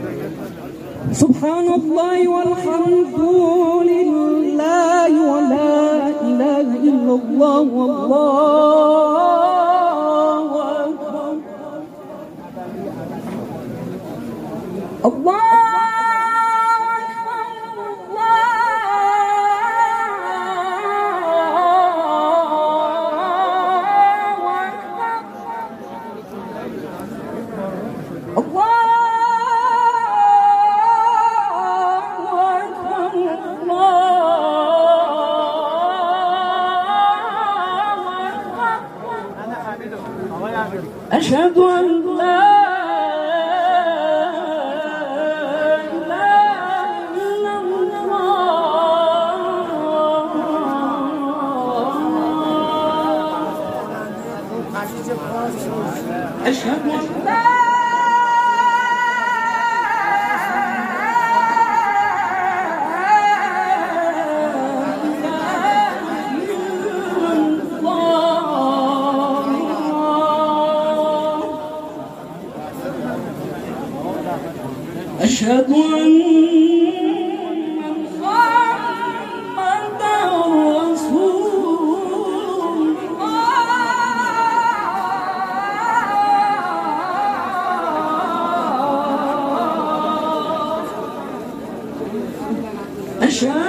سبحان الله والحمد لله ولا إله إلا الله والله أكبر. الله أشهد أن لا إله إلا الله. أشهد أن لا أشهد أن محمدًا رسول الله. أشهد